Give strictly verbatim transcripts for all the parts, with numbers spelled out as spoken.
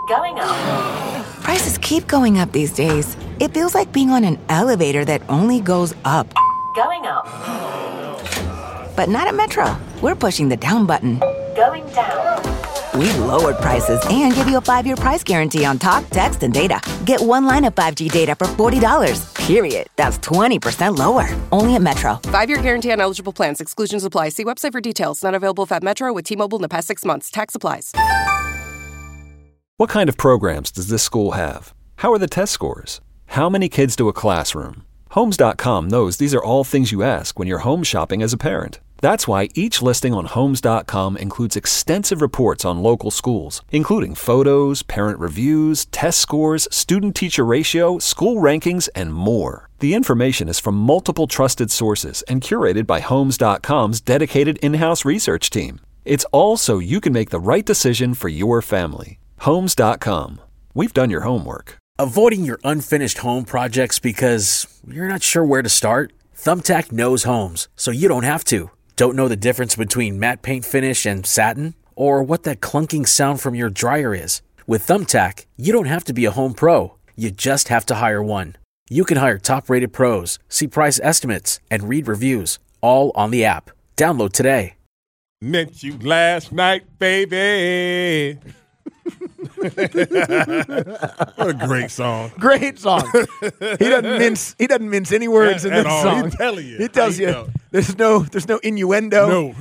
Going up. Prices keep going up these days. It feels like being on an elevator that only goes up. Going up. But not at Metro. We're pushing the down button. Going down. We've lowered prices and give you a five-year price guarantee on talk, text, and data. Get one line of five G data for forty dollars. Period. That's twenty percent lower. Only at Metro. Five-year guarantee on eligible plans. Exclusions apply. See website for details. Not available at Metro with T-Mobile in the past six months. Tax applies. What kind of programs does this school have? How are the test scores? How many kids do a classroom? Homes dot com knows these are all things you ask when you're home shopping as a parent. That's why each listing on Homes dot com includes extensive reports on local schools, including photos, parent reviews, test scores, student-teacher ratio, school rankings, and more. The information is from multiple trusted sources and curated by Homes dot com's dedicated in-house research team. It's all so you can make the right decision for your family. Homes dot com. We've done your homework. Avoiding your unfinished home projects because you're not sure where to start? Thumbtack knows homes, so you don't have to. Don't know the difference between matte paint finish and satin? Or what that clunking sound from your dryer is? With Thumbtack, you don't have to be a home pro. You just have to hire one. You can hire top-rated pros, see price estimates, and read reviews, all on the app. Download today. Met you last night, baby. What a great song! Great song. He doesn't mince. He doesn't mince any words at, in this all. song. He's telling you. He tells you. Know. There's no. There's no innuendo. No.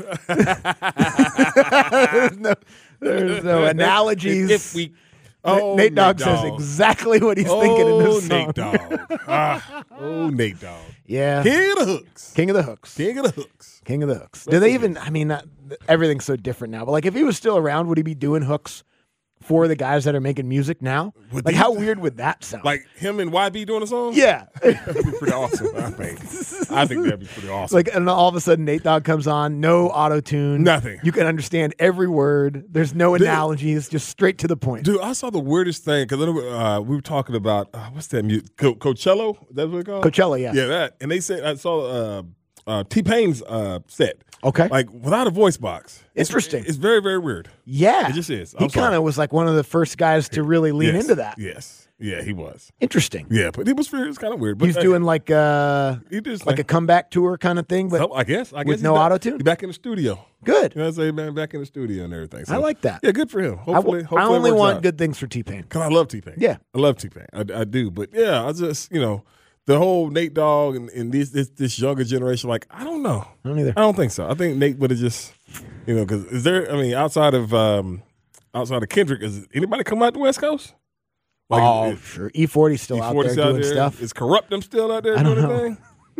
there's no. There's no analogies. If we. Oh, Nate Dogg Nate says Dogg. exactly what he's oh, thinking in this song. Nate Dogg. ah, oh, Nate Dogg. Yeah. King of the hooks. King of the hooks. King of the hooks. King of the hooks. Do they even? I mean, not, everything's so different now. But like, if he was still around, would he be doing hooks for the guys that are making music now? Would like, these- how weird would that sound? Like him and Y B doing a song? yeah. That'd be pretty awesome, I think. I think that'd be pretty awesome. Like, and all of a sudden, Nate Dogg comes on, no auto tune, Nothing. You can understand every word. There's no Dude. analogies, just straight to the point. Dude, I saw the weirdest thing because uh, we were talking about uh, what's that music? Co- Coachella? That's what it's called? Coachella, yeah. Yeah, that. And they said I saw uh, uh, T-Pain's uh, set. Okay. Like without a voice box. It's, Interesting. It's very, very weird. Yeah, It just is. He I'm sorry. kind of was like one of the first guys to really lean Yes. into that. Yes. Yeah, he was. Interesting. Yeah, but it was it was kind of weird. But He's hey, doing like uh he just like a comeback tour kind of thing, but so, I guess I guess with he's no back- auto-tune? He's back in the studio. good. You know what I'm saying, man? Back in the studio and everything. So, I like that. Yeah, good for him. I, Hopefully, w- hopefully I it only works want out. good things for T-Pain. Cause I love T-Pain. Yeah. I love T-Pain. I, I do. But yeah, I just, you know, the whole Nate Dogg and, and this, this this younger generation, like, I don't know. I don't either. I don't think so. I think Nate would have just, you know, because is there, I mean, outside of um, outside of Kendrick, is anybody come out the West Coast? Like, oh, is- sure. E forty's still E out forty's there doing there? stuff. Is Corrupt them still out there I don't doing know. anything?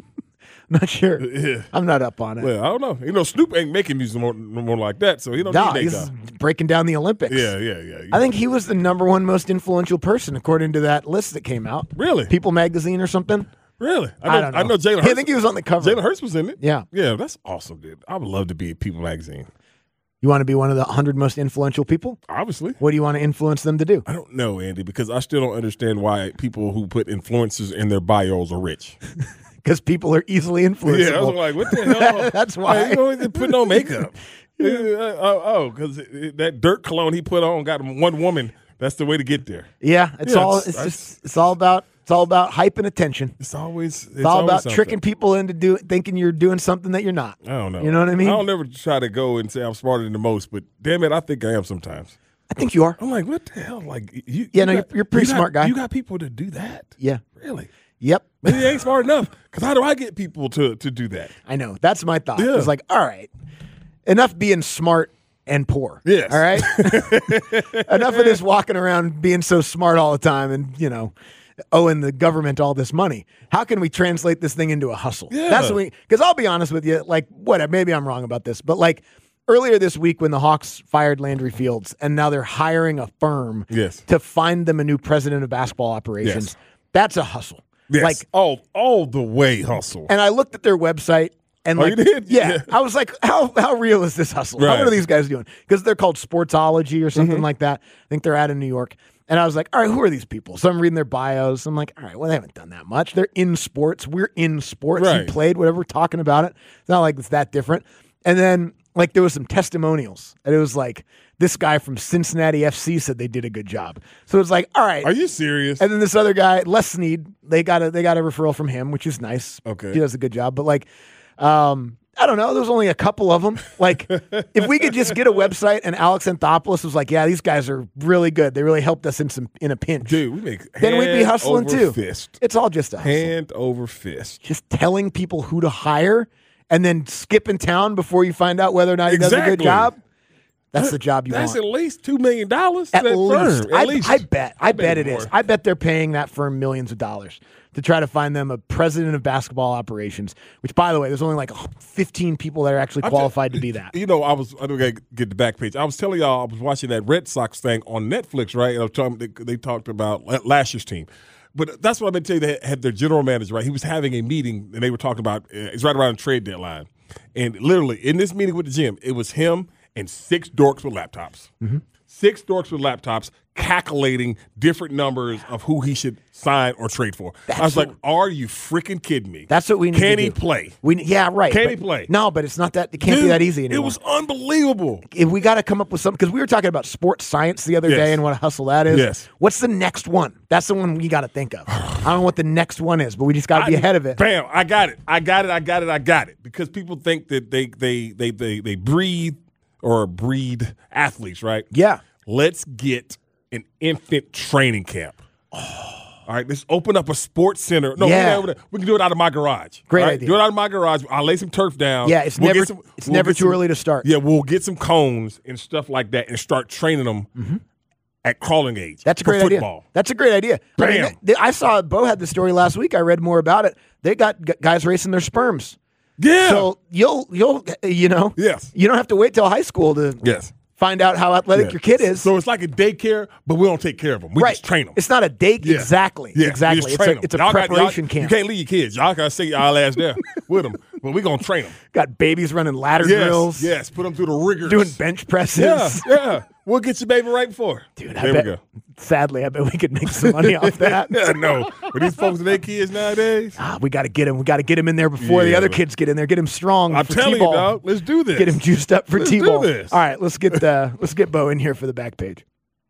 Not sure. Yeah. I'm not up on it. Well, I don't know. You know, Snoop ain't making music more, more like that, so he don't Nah, need Nate he's Dogg. breaking down the Olympics. Yeah, yeah, yeah. I think he was the number one most influential person according to that list that came out. Really? People magazine or something. Really? I know, I don't know. I know Jalen Hurts. I think he was on the cover. Jalen Hurts was in it. Yeah. Yeah, that's awesome, dude. I would love to be at People Magazine. You want to be one of the one hundred most influential people? Obviously. What do you want to influence them to do? I don't know, Andy, because I still don't understand why people who put influencers in their bios are rich. Because people are easily influenceable. Yeah, I was like, what the hell? That's why. Like, you don't even put no makeup. Yeah, oh, oh, because that dirt cologne he put on got him one woman. That's the way to get there. Yeah, it's Yeah, all. it's- It's I- just. It's all about. It's all about hype and attention. It's always. It's, It's all always about something. tricking people into do, thinking you're doing something that you're not. I don't know. You know what I mean? I don't never try to go and say I'm smarter than the most, but damn it, I think I am sometimes. I think you are. I'm like, what the hell? Like, you, Yeah, you no, got- you're- you're a pretty you got- smart guy. You got people to do that? Yeah. Really? Yep. Maybe they ain't smart enough. Because how do I get people to, to do that? I know. That's my thought. Yeah. It's like, all right, enough being smart and poor. Yes. All right. Enough of this walking around being so smart all the time and, you know, owing the government all this money. How can we translate this thing into a hustle? Yeah. That's what we, because I'll be honest with you, like, whatever, maybe I'm wrong about this, but like earlier this week when the Hawks fired Landry Fields and now they're hiring a firm Yes. to find them a new president of basketball operations, Yes. that's a hustle. Yes. Like, all, all the way hustle. and I looked at their website and Oh, like, you did? Yeah, Yeah. I was like, how how real is this hustle? Right. How, what are these guys doing? Because they're called Sportsology or something Mm-hmm. like that. I think they're out in New York. And I was like, all right, who are these people? So I'm reading their bios. I'm like, all right, well, they haven't done that much. They're in sports. We're in sports. Right. You played, whatever, we're talking about it. It's not like it's that different. And then like there was some testimonials, and it was like this guy from Cincinnati F C said they did a good job. So it's like, all right, Are you serious? and then this other guy, Les Snead, they got a they got a referral from him, which is nice. Okay. He does a good job. But like, um, I don't know. There's only a couple of them. Like, if we could just get a website and Alex Anthopoulos was like, yeah, these guys are really good. They really helped us in some in a pinch. Dude, we make then we'd be hand hustling over too. Fist. It's all just a hustle. Hand over fist. Just telling people who to hire and then skipping town before you find out whether or not he does a Exactly. good job. That's the job you That's want. at least two million dollars. At that least. firm. I, At least. I bet. I bet maybe it more. is. I bet they're paying that firm millions of dollars to try to find them a president of basketball operations, which, by the way, there's only like fifteen people that are actually I'm qualified just- to be that. You know, I was, I don't gotta get the back page. I was telling y'all, I was watching that Red Sox thing on Netflix, right? And I was talking, they, they talked about la- last year's team. But that's what I've been telling you. They had their general manager, right? He was having a meeting, and they were talking about, uh, it's right around the trade deadline. And literally, in this meeting with the gym, it was him and six dorks with laptops. Mm-hmm. Six dorks with laptops calculating different numbers of who he should sign or trade for. I was like, are you freaking kidding me? That's what we need Can to he do. play? We, yeah, right. Can but- he play? No, but it's not that. It can't be Dude, that easy anymore. It was unbelievable. If we got to come up with something, because we were talking about sports science the other Yes. day and what a hustle that is. Yes. What's the next one? That's the one we got to think of. I don't know what the next one is, but we just got to be I- ahead of it. Bam! I got it. I got it. I got it. I got it. Because people think that they they they they they breathe or breed athletes, right? Yeah. Let's get an infant training camp. All right, let's open up a sports center. No, Yeah. we, can, we can do it out of my garage. Great all right? idea. Do it out of my garage. I'll lay some turf down. Yeah, it's We'll never get some- it's we'll never get too some- early to start. Yeah, we'll get some cones and stuff like that and start training them Mm-hmm. at crawling age. That's a for great football. idea. That's a great idea. I, mean, Bam. th- I saw Bo had the story last week. I read more about it. They got g- guys racing their sperms. Yeah. So you'll you'll you know Yes. you don't have to wait till high school to yes. find out how athletic Yeah. your kid is. So it's like a daycare, but we don't take care of them. We right. just train them. It's not a day. Yeah. Exactly. Yeah, we Exactly. just It's train a, 'em. it's a Y'all got- preparation y'all- camp. You can't leave your kids. Y'all gotta stay y'all ass there with them, but we gonna train them. Got babies running ladder Yes, drills. yes. Put them through the rigors. Doing bench presses. Yeah, yeah. We'll get your baby right before. Dude, there I we bet, go. sadly, I bet we could make some money off that. Yeah, no. With these folks and their kids nowadays, Ah, we got to get him. We got to get him in there before the Yeah. other kids get in there. Get him strong. I'm for telling you, T-ball. dog. Let's do this. Get him juiced up for Let's T-ball. do this. All right, let's get uh, let's get Bo in here for the back page.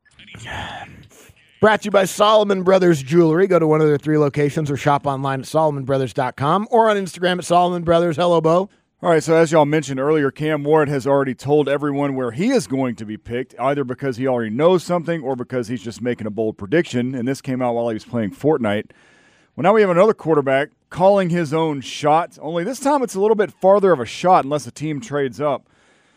Brought to you by Solomon Brothers Jewelry. Go to one of their three locations or shop online at solomon brothers dot com or on Instagram at Solomon Brothers. Hello, Bo. All right, so as y'all mentioned earlier, Cam Ward has already told everyone where he is going to be picked, either because he already knows something or because he's just making a bold prediction, and this came out while he was playing Fortnite. Well, now we have another quarterback calling his own shot, only this time it's a little bit farther of a shot unless the team trades up.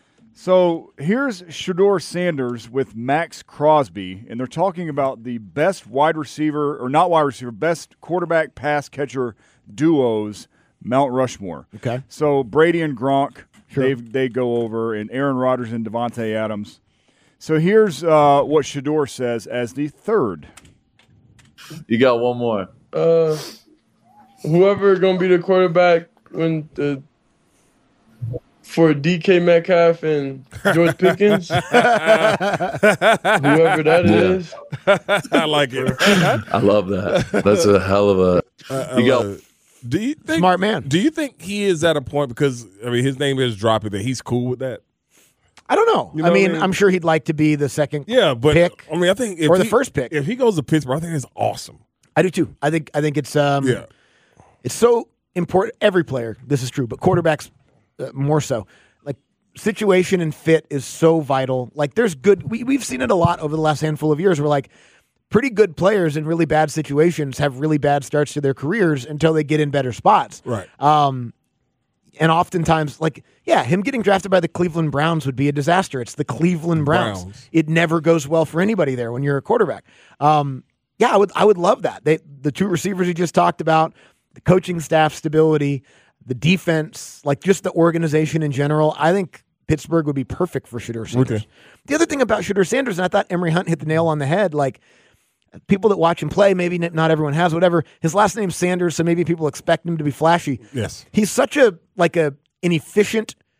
So here's Shedeur Sanders with Max Crosby, and they're talking about the best wide receiver, or not wide receiver, best quarterback pass catcher duos, Mount Rushmore. Okay. So Brady and Gronk, Sure. they they go over, and Aaron Rodgers and Devontae Adams. So here's uh, what Shedeur says as the third. You got one more. Uh, whoever gonna be the quarterback when the for D K Metcalf and George Pickens, whoever that Yeah. is. I like it. I love that. That's a hell of a. I You love got it. Do you think, Smart man. Do you think he is at a point because I mean his name is dropping that he's cool with that? I don't know. You I know mean, what I mean? I'm sure he'd like to be the second Yeah, but pick. I mean I think if Or the he- first pick. If he goes to Pittsburgh, I think it's awesome. I do too. I think I think it's um Yeah. it's so important. Every player, this is true, but quarterbacks uh, more so. Like situation and fit is so vital. Like there's good. We we've seen it a lot over the last handful of years. Where like pretty good players in really bad situations have really bad starts to their careers until they get in better spots. Right. Um, and oftentimes, like, yeah, him getting drafted by the Cleveland Browns would be a disaster. It's the Cleveland Browns. Browns. It never goes well for anybody there when you're a quarterback. Um, yeah, I would I would love that. They, the two receivers you just talked about, the coaching staff stability, the defense, like just the organization in general. I think Pittsburgh would be perfect for Shedeur Sanders. Okay. The other thing about Shedeur Sanders, and I thought Emory Hunt hit the nail on the head, like people that watch him play, maybe n- not everyone has, whatever. His last name's Sanders, so maybe people expect him to be flashy. Yes. He's such a like a an efficient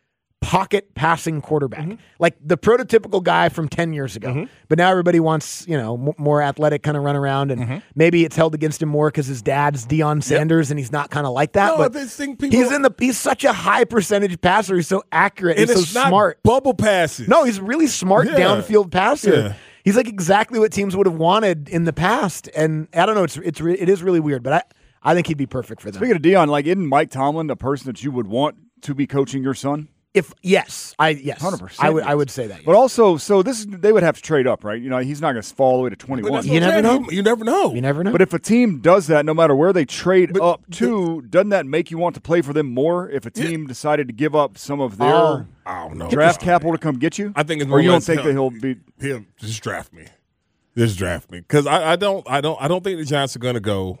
pocket passing quarterback, mm-hmm. like the prototypical guy from ten years ago. Mm-hmm. But now everybody wants, you know, m- more athletic kind of run around, and mm-hmm. maybe it's held against him more because his dad's Deion Sanders, yep. and he's not kind of like that. No, but this thing people, he's in the he's such a high percentage passer. He's so accurate. And he's it's so not smart. Bubble passes. No, he's really smart yeah. downfield passer. Yeah. He's like exactly what teams would have wanted in the past, and I don't know. It's it's re- it is really weird, but I I think he'd be perfect for them. Speaking of Deion, like isn't Mike Tomlin a person that you would want to be coaching your son? If yes, I yes, one hundred percent I would I would say that. Yes. But also, so this is, they would have to trade up, right? You know, he's not going to fall all the way to twenty-one. You never know. You never know. You never know. But if a team does that, no matter where they trade but, up to, doesn't that make you want to play for them more? If a team yeah. decided to give up some of their uh, I don't know. draft capital to come get you, I think it's more or you or don't think he'll, that he'll be he'll just draft me, just draft me because I, I don't I don't I don't think the Giants are going to go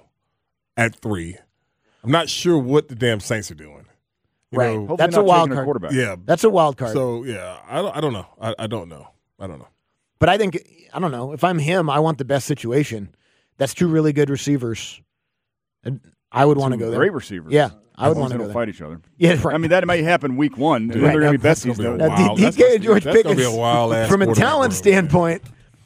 at three. I'm not sure what the damn Saints are doing. You right, know, that's a wild card. Quarterback. Yeah, that's a wild card. So yeah, I don't, I don't know. I, I don't know. I don't know. But I think I don't know. If I'm him, I want the best situation. That's two really good receivers. And I would want to go there. Great receivers. Yeah, I would want to go there. Fight each other. Yeah, right. I mean that might happen week one, and right. then they're going to be That's besties. gonna be though. wild. D K and George that's Pickens. Gonna be a wild ass from a talent room. standpoint.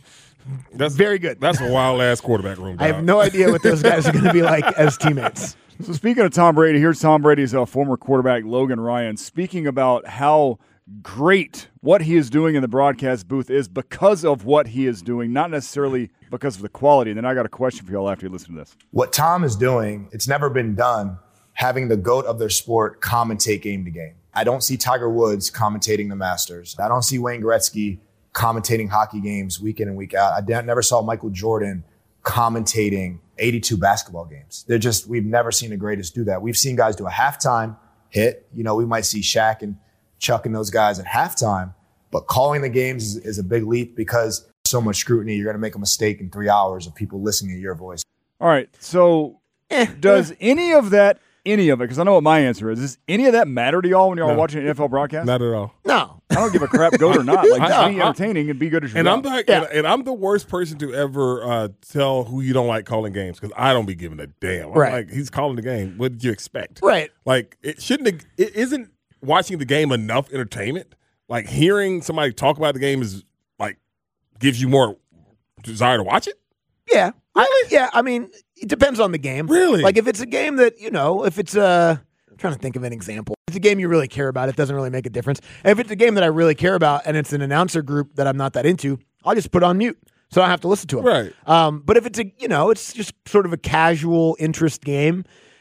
That's very good. That's a wild ass quarterback room. Dog. I have no idea what those guys are going to be like as teammates. So speaking of Tom Brady, here's Tom Brady's uh, former quarterback, Logan Ryan, speaking about how great what he is doing in the broadcast booth is because of what he is doing, not necessarily because of the quality. And then I got a question for y'all after you listen to this. What Tom is doing, it's never been done, having the GOAT of their sport commentate game to game. I don't see Tiger Woods commentating the Masters. I don't see Wayne Gretzky commentating hockey games week in and week out. I never saw Michael Jordan commentating eighty-two basketball games. They're just, we've never seen the greatest do that. We've seen guys do a halftime hit. You know, we might see Shaq and Chuck and those guys at halftime, but calling the games is, is a big leap because so much scrutiny. You're going to make a mistake in three hours of people listening to your voice. All right. So eh, does eh. any of that, any of it, because I know what my answer is, does any of that matter to y'all when y'all no. are watching an N F L broadcast? Not at all. No. I don't give a crap, goat or not. Like, just be entertaining and be good at your and job. I'm the, yeah. and, and I'm the worst person to ever uh, tell who you don't like calling games because I don't be giving a damn. I'm right. like, he's calling the game. What did you expect? Right. Like, it shouldn't, it isn't watching the game enough entertainment? Like, hearing somebody talk about the game is, like, gives you more desire to watch it? Yeah. Really? I, yeah, I mean, it depends on the game. Really? Like, if it's a game that, you know, if it's a, I'm trying to think of an example. If it's a game you really care about, it doesn't really make a difference. And if it's a game that I really care about and it's an announcer group that I'm not that into, I'll just put on mute so I don't have to listen to them. Right. Um, but if it's a, you know, it's just sort of a casual interest game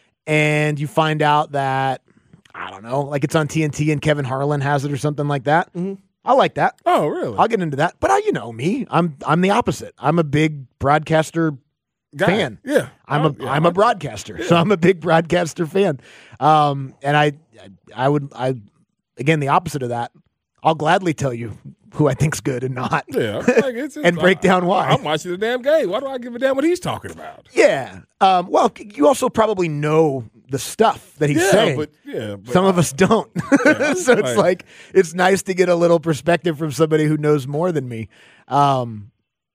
and you find out that, I don't know, like it's on T N T and Kevin Harlan has it or something like that. Mm-hmm. I like that. Oh, really? I'll get into that. But I, you know me, I'm I'm the opposite. I'm a big broadcaster Guy. fan. Yeah, I'm a yeah, I'm a broadcaster, yeah. so I'm a big broadcaster fan. Um, and I I would I again the opposite of that. I'll gladly tell you who I think's good and not. Yeah, like it's, it's, and break down why. I'm watching the damn game. Why do I give a damn what he's talking about? Yeah. Um, well, you also probably know the stuff that he's yeah, saying. But, yeah, but Some of us don't. Yeah, so it's like, like it's nice to get a little perspective from somebody who knows more than me. Um,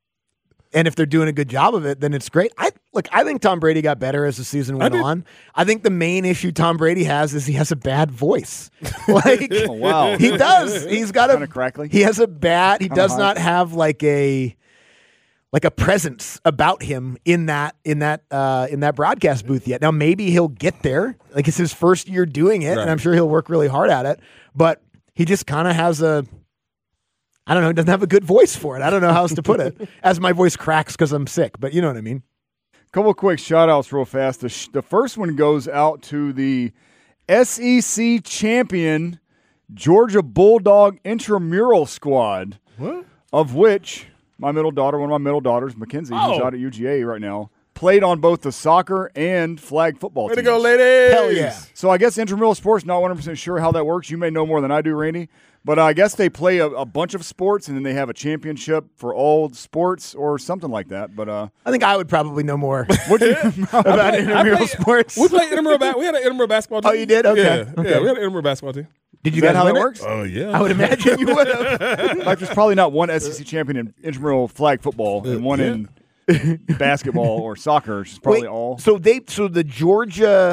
and if they're doing a good job of it, then it's great. I look, I think Tom Brady got better as the season went I on. I think the main issue Tom Brady has is he has a bad voice. Like, oh, wow, he does. He's got kind a of crackly. He has a bad. He Kinda does high. not have like a like a presence about him in that in that uh, in that broadcast booth yet. Now maybe he'll get there. Like it's his first year doing it, right. and I'm sure he'll work really hard at it. But he just kind of has a. I don't know. He doesn't have a good voice for it. I don't know how else to put it. As my voice cracks because I'm sick, but you know what I mean. Couple of quick shout-outs real fast. The, sh- the first one goes out to the S E C champion Georgia Bulldog intramural squad, what? of which my middle daughter, one of my middle daughters, Mackenzie, oh. who's out at U G A right now, played on both the soccer and flag football Way teams. to go, ladies! Hell yeah. So I guess intramural sports, not one hundred percent sure how that works. You may know more than I do, Randy. But uh, I guess they play a, a bunch of sports, and then they have a championship for all sports or something like that. But uh, I think I would probably know more what you, about intramural sports. We played intramural. Ba- we had an intramural basketball team. Oh, you did? Okay. Yeah, okay. yeah. We had an intramural basketball team. Did you Is that guys how win that it? works? Oh yeah. I would imagine you would have. Like there's probably not one S E C champion in intramural flag football and one yeah. in basketball or soccer. It's probably Wait, all. So they, so the Georgia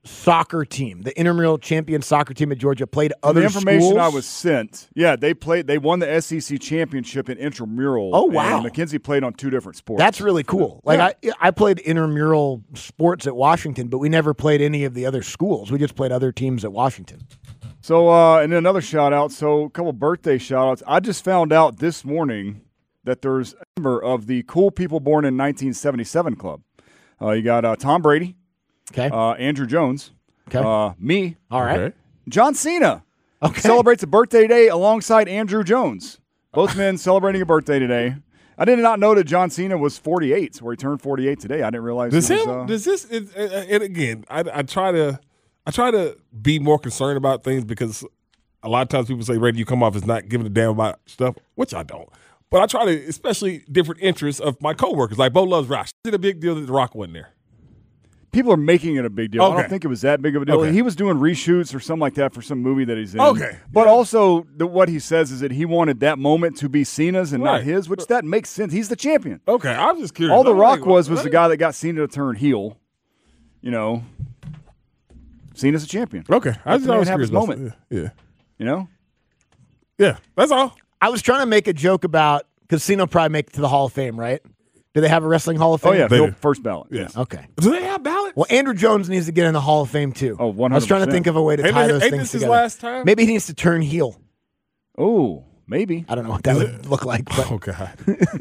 soccer team, the intramural champion soccer team at Georgia, played other the information schools? I was sent, yeah, they played. They won the S E C championship in intramural. Oh, wow. And Mackenzie played on two different sports. That's really cool. Like yeah. I, I played intramural sports at Washington, but we never played any of the other schools. We just played other teams at Washington. So, uh, and then another shout out. So, a couple birthday shout outs. I just found out this morning that there's a member of the Cool People Born in nineteen seventy-seven Club. Uh, you got uh, Tom Brady, okay, uh, Andrew Jones, okay, uh, me, all right, okay. John Cena. Okay. Celebrates a birthday today alongside Andrew Jones. Both men celebrating a birthday today. I did not know that John Cena was forty-eight, so he turned forty-eight today. I didn't realize. Does he was, him? uh, Does this? It, and again, I, I try to, I try to be more concerned about things because a lot of times people say, "Ray, you come off as not giving a damn about stuff," which I don't. But I try to, especially different interests of my coworkers. Like Bo loves Rock. Is it a big deal that The Rock wasn't there? People are making it a big deal. Okay. I don't think it was that big of a deal. Okay. He was doing reshoots or something like that for some movie that he's in. Okay. But also, the, what he says is that he wanted that moment to be Cena's and Right. not his, which that makes sense. He's the champion. Okay, I'm just curious. All The I'm Rock like, was was what? the guy that got Cena to turn heel. You know, Cena's a champion. Okay, I Let just the man always have curious his about moment. that. Yeah, You know, yeah, that's all. I was trying to make a joke about because Cena will probably make it to the Hall of Fame, right? Do they have a wrestling Hall of Fame? oh yeah, They Phil- do. first ballot. Yes. Okay. Do they have ballots? Well, Andrew Jones needs to get in the Hall of Fame too. Oh, one I was trying to hundred percent. think of a way to Ain't tie this- those ain't things this his together. last time? Maybe he needs to turn heel. Oh, maybe. I don't know what that would look like, but Oh God.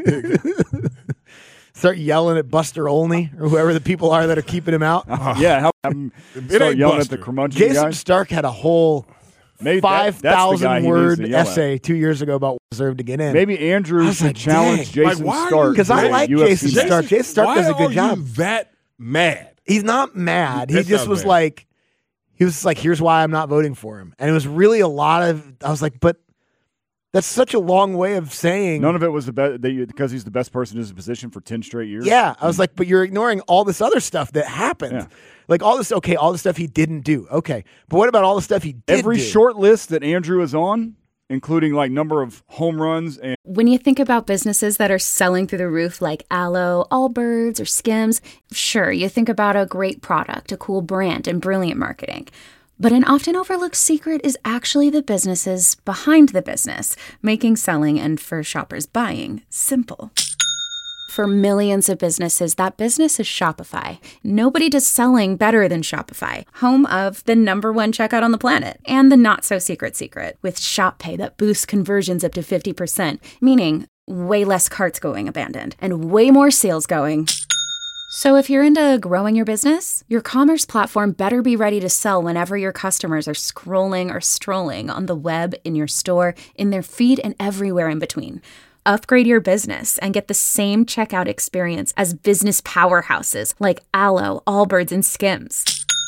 start yelling at Buster Olney or whoever the people are that are keeping him out. yeah, how, I'm start ain't yelling Buster. at the curmudgeon Jason guys. Stark had a whole Maybe that- five that's the guy thousand he needs word to yell at. essay two years ago about what deserved to get in. Maybe Andrew I was should like, challenge dang. Jason Like, why are Stark. you- Because I to a like U F C Jason match. Stark. Jason Stark Why does a good are job. you that mad? He's not mad. He That's just not was bad. like, he was like, here's why I'm not voting for him. And it was really a lot of, I was like, but that's such a long way of saying. None of it was the best because he's the best person in his position for ten straight years. Yeah. I was like, but you're ignoring all this other stuff that happened. Yeah. Like all this, okay, all the stuff he didn't do. Okay. But what about all the stuff he did Every do? short list that Andrew is on, including like number of home runs and When you think about businesses that are selling through the roof like Aloe, Allbirds, or Skims, sure, you think about a great product, a cool brand, and brilliant marketing. But an often overlooked secret is actually the businesses behind the business, making selling and for shoppers buying simple. For millions of businesses, that business is Shopify. Nobody does selling better than Shopify, home of the number one checkout on the planet and the not-so-secret secret with Shop Pay that boosts conversions up to fifty percent, meaning way less carts going abandoned and way more sales going. So if you're into growing your business, your commerce platform better be ready to sell whenever your customers are scrolling or strolling on the web, in your store, in their feed, and everywhere in between. Upgrade your business and get the same checkout experience as business powerhouses like Aloe, Allbirds, and Skims.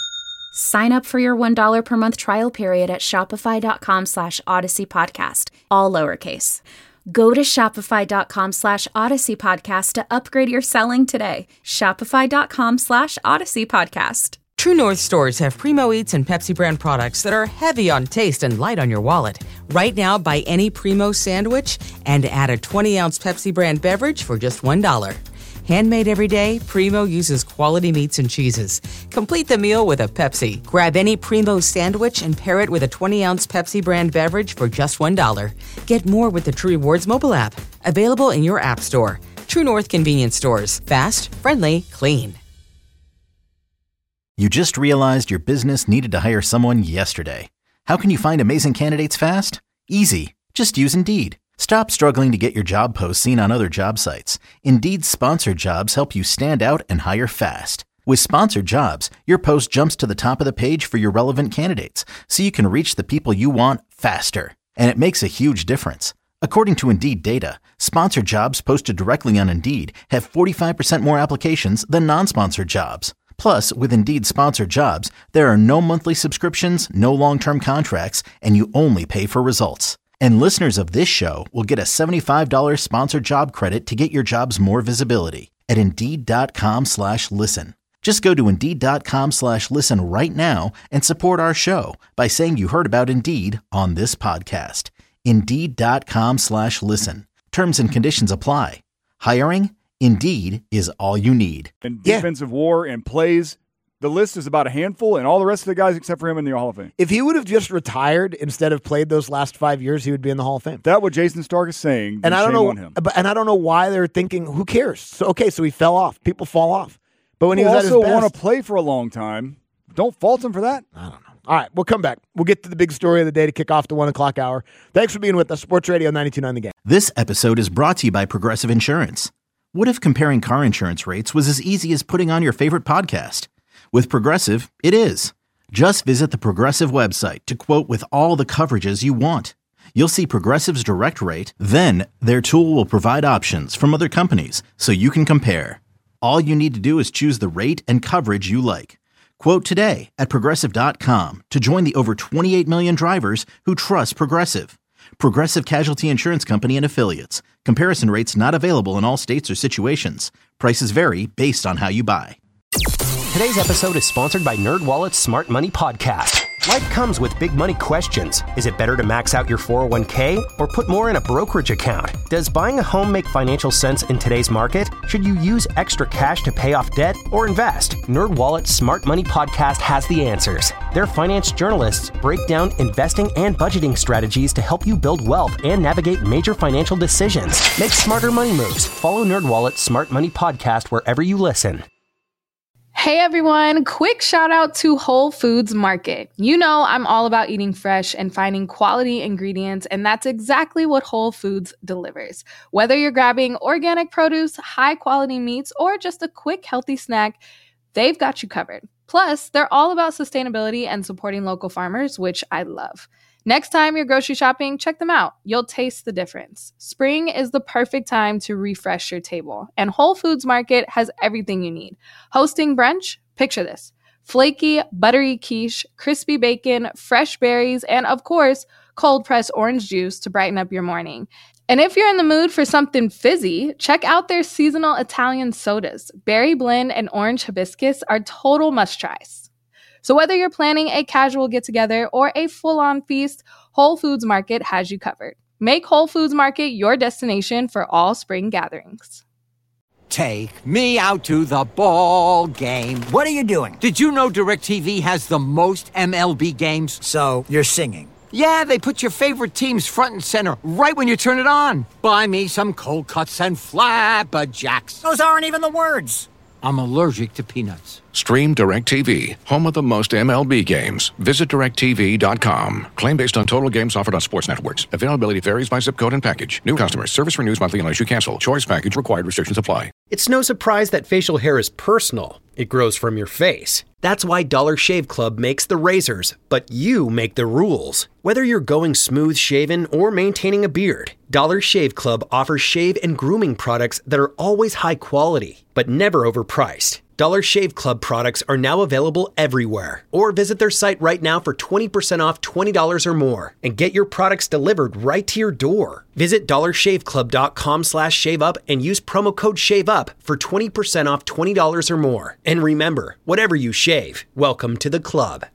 Sign up for your one dollar per month trial period at shopify.com slash Odyssey Podcast, all lowercase. Go to shopify.com slash Odyssey Podcast to upgrade your selling today. Shopify.com slash Odyssey Podcast. True North stores have Primo Eats and Pepsi brand products that are heavy on taste and light on your wallet. Right now, buy any Primo sandwich and add a twenty ounce Pepsi brand beverage for just one dollar. Handmade every day, Primo uses quality meats and cheeses. Complete the meal with a Pepsi. Grab any Primo sandwich and pair it with a twenty ounce Pepsi brand beverage for just one dollar. Get more with the True Rewards mobile app. Available in your app store. True North convenience stores. Fast, friendly, clean. You just realized your business needed to hire someone yesterday. How can you find amazing candidates fast? Easy. Just use Indeed. Stop struggling to get your job posts seen on other job sites. Indeed's sponsored jobs help you stand out and hire fast. With sponsored jobs, your post jumps to the top of the page for your relevant candidates, so you can reach the people you want faster. And it makes a huge difference. According to Indeed data, sponsored jobs posted directly on Indeed have forty-five percent more applications than non-sponsored jobs. Plus, with Indeed sponsored jobs, there are no monthly subscriptions, no long-term contracts, and you only pay for results. And listeners of this show will get a seventy-five dollars sponsored job credit to get your jobs more visibility at Indeed.com slash listen. Just go to Indeed.com slash listen right now and support our show by saying you heard about Indeed on this podcast. Indeed.com slash listen. Terms and conditions apply. Hiring? Indeed is all you need. and defensive war and plays the list is about a handful, and all the rest of the guys except for him in the Hall of Fame. If he would have just retired instead of played those last five years, he would be in the Hall of Fame. That's what Jason Stark is saying. And I don't shame know, on him. but and I don't know why they're thinking, who cares? So okay, so he fell off. People fall off. But when People he was also at his best, want to play for a long time. Don't fault him for that. I don't know. All right, we'll come back. We'll get to the big story of the day to kick off the one o'clock hour. Thanks for being with us. Sports Radio ninety-two point nine The Game. This episode is brought to you by Progressive Insurance. What if comparing car insurance rates was as easy as putting on your favorite podcast? With Progressive, it is. Just visit the Progressive website to quote with all the coverages you want. You'll see Progressive's direct rate, then their tool will provide options from other companies so you can compare. All you need to do is choose the rate and coverage you like. Quote today at Progressive dot com to join the over twenty-eight million drivers who trust Progressive. Progressive Casualty Insurance Company and Affiliates. Comparison rates not available in all states or situations. Prices vary based on how you buy. Today's episode is sponsored by NerdWallet's Smart Money Podcast. Life comes with big money questions. Is it better to max out your four oh one k or put more in a brokerage account? Does buying a home make financial sense in today's market? Should you use extra cash to pay off debt or invest? NerdWallet's Smart Money Podcast has the answers. Their finance journalists break down investing and budgeting strategies to help you build wealth and navigate major financial decisions. Make smarter money moves. Follow NerdWallet's Smart Money Podcast wherever you listen. Hey everyone, quick shout out to Whole Foods Market. You know I'm all about eating fresh and finding quality ingredients, and that's exactly what Whole Foods delivers. Whether you're grabbing organic produce, high quality meats, or just a quick healthy snack, they've got you covered. Plus, they're all about sustainability and supporting local farmers, which I love. Next time you're grocery shopping, check them out. You'll taste the difference. Spring is the perfect time to refresh your table, and Whole Foods Market has everything you need. Hosting brunch? Picture this. Flaky, buttery quiche, crispy bacon, fresh berries, and of course, cold-pressed orange juice to brighten up your morning. And if you're in the mood for something fizzy, check out their seasonal Italian sodas. Berry blend and orange hibiscus are total must-tries. So whether you're planning a casual get-together or a full-on feast, Whole Foods Market has you covered. Make Whole Foods Market your destination for all spring gatherings. Take me out to the ball game. What are you doing? Did you know DirecTV has the most M L B games? So you're singing. Yeah, they put your favorite teams front and center right when you turn it on. Buy me some cold cuts and flapjacks. Those aren't even the words. I'm allergic to peanuts. Stream DirecTV, home of the most M L B games. Visit direct T V dot com. Claim based on total games offered on sports networks. Availability varies by zip code and package. New customers. Service renews monthly unless you cancel. Choice package required. Restrictions apply. It's no surprise that facial hair is personal. It grows from your face. That's why Dollar Shave Club makes the razors, but you make the rules. Whether you're going smooth shaven or maintaining a beard, Dollar Shave Club offers shave and grooming products that are always high quality, but never overpriced. Dollar Shave Club products are now available everywhere. Or visit their site right now for twenty percent off twenty dollars or more and get your products delivered right to your door. Visit dollar shave club dot com slash shave up and use promo code SHAVEUP for twenty percent off twenty dollars or more. And remember, whatever you shave, welcome to the club.